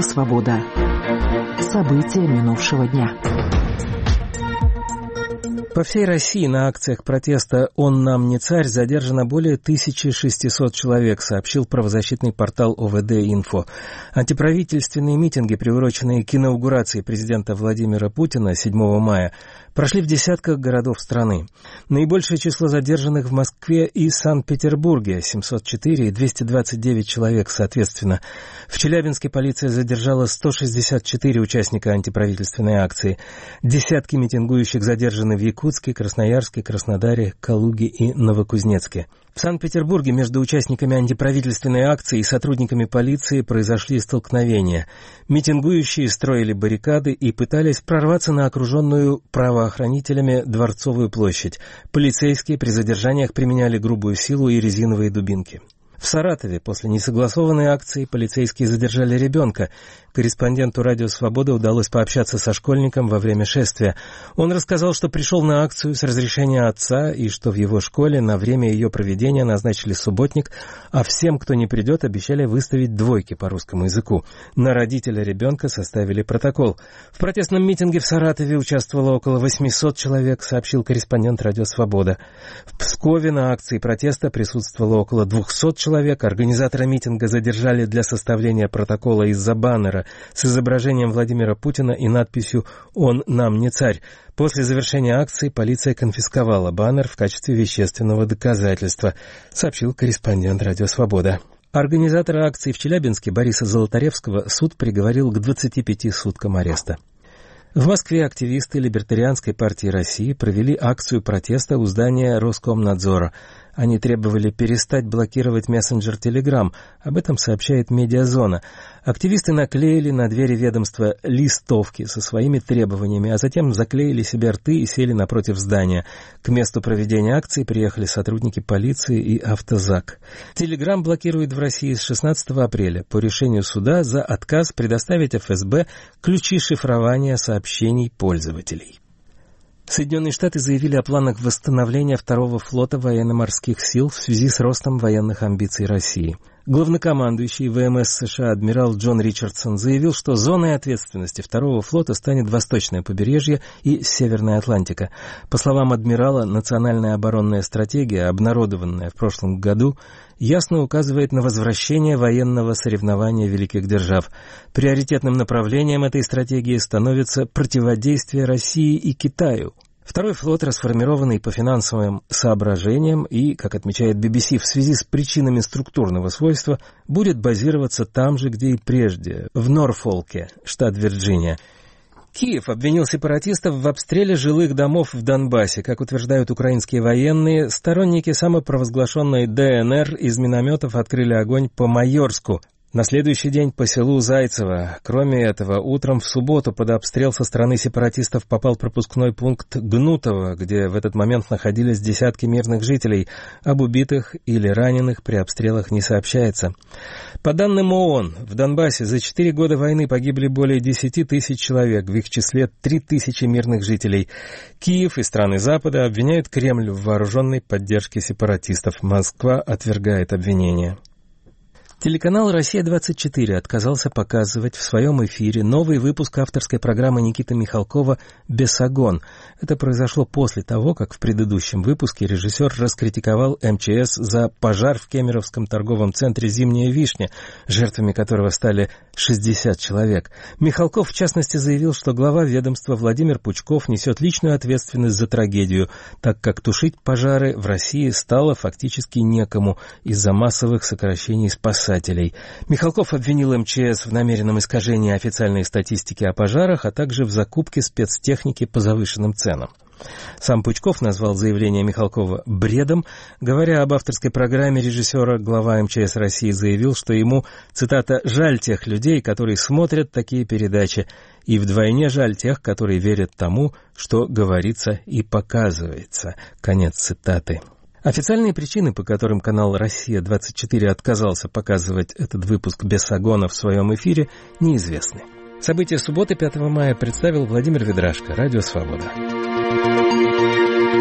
«Свобода». События минувшего дня. По всей России на акциях протеста «Он нам не царь» задержано более 1600 человек, сообщил правозащитный портал ОВД-Инфо. Антиправительственные митинги, приуроченные к инаугурации президента Владимира Путина 7 мая, прошли в десятках городов страны. Наибольшее число задержанных в Москве и Санкт-Петербурге – 704 и 229 человек, соответственно. В Челябинске полиция задержала 164 участника антиправительственной акции. Десятки митингующих задержаны в Якутске, Красноярске, Краснодаре, Калуге и Новокузнецке. В Санкт-Петербурге между участниками антиправительственной акции и сотрудниками полиции произошли столкновения. Митингующие строили баррикады и пытались прорваться на окруженную правоохранителями Дворцовую площадь. Полицейские при задержаниях применяли грубую силу и резиновые дубинки. В Саратове после несогласованной акции полицейские задержали ребенка. Корреспонденту «Радио Свобода» удалось пообщаться со школьником во время шествия. Он рассказал, что пришел на акцию с разрешения отца и что в его школе на время ее проведения назначили субботник, а всем, кто не придет, обещали выставить двойки по русскому языку. На родителя ребенка составили протокол. В протестном митинге в Саратове участвовало около 800 человек, сообщил корреспондент «Радио Свобода». В Пскове на акции протеста присутствовало около 200 человек. Организаторы митинга задержали для составления протокола из-за баннера с изображением Владимира Путина и надписью «Он нам не царь». После завершения акции полиция конфисковала баннер в качестве вещественного доказательства, сообщил корреспондент «Радио Свобода». Организатора акции в Челябинске Бориса Золотаревского суд приговорил к 25 суткам ареста. В Москве активисты Либертарианской партии России провели акцию протеста у здания Роскомнадзора. Они требовали перестать блокировать мессенджер Telegram. Об этом сообщает «Медиазона». Активисты наклеили на двери ведомства листовки со своими требованиями, а затем заклеили себе рты и сели напротив здания. К месту проведения акции приехали сотрудники полиции и автозак. Telegram блокирует в России с 16 апреля по решению суда за отказ предоставить ФСБ ключи шифрования сообщений пользователей. Соединенные Штаты заявили о планах восстановления второго флота военно-морских сил в связи с ростом военных амбиций России. Главнокомандующий ВМС США адмирал Джон Ричардсон заявил, что зоной ответственности второго флота станет восточное побережье и Северная Атлантика. По словам адмирала, национальная оборонная стратегия, обнародованная в прошлом году, ясно указывает на возвращение военного соревнования великих держав. Приоритетным направлением этой стратегии становится противодействие России и Китаю. Второй флот, расформированный по финансовым соображениям и, как отмечает BBC, в связи с причинами структурного свойства, будет базироваться там же, где и прежде, в Норфолке, штат Вирджиния. Киев обвинил сепаратистов в обстреле жилых домов в Донбассе. Как утверждают украинские военные, сторонники самопровозглашенной ДНР из минометов открыли огонь по Майорску. На следующий день по селу Зайцево. Кроме этого, утром в субботу под обстрел со стороны сепаратистов попал пропускной пункт Гнутово, где в этот момент находились десятки мирных жителей. Об убитых или раненых при обстрелах не сообщается. По данным ООН, в Донбассе за 4 года войны погибли более 10 тысяч человек, в их числе 3 тысячи мирных жителей. Киев и страны Запада обвиняют Кремль в вооруженной поддержке сепаратистов. Москва отвергает обвинения. Телеканал «Россия-24» отказался показывать в своем эфире новый выпуск авторской программы Никиты Михалкова «Бесогон». Это произошло после того, как в предыдущем выпуске режиссер раскритиковал МЧС за пожар в Кемеровском торговом центре «Зимняя вишня», жертвами которого стали 60 человек. Михалков, в частности, заявил, что глава ведомства Владимир Пучков несет личную ответственность за трагедию, так как тушить пожары в России стало фактически некому из-за массовых сокращений спасателей. Михалков обвинил МЧС в намеренном искажении официальной статистики о пожарах, а также в закупке спецтехники по завышенным ценам. Сам Пучков назвал заявление Михалкова бредом. Говоря об авторской программе режиссера, глава МЧС России заявил, что ему, цитата, «жаль тех людей, которые смотрят такие передачи, и вдвойне жаль тех, которые верят тому, что говорится и показывается». Конец цитаты. Официальные причины, по которым канал «Россия-24» отказался показывать этот выпуск «Бесогона» в своем эфире, неизвестны. События субботы 5 мая представил Владимир Ведрашко, Радио Свобода.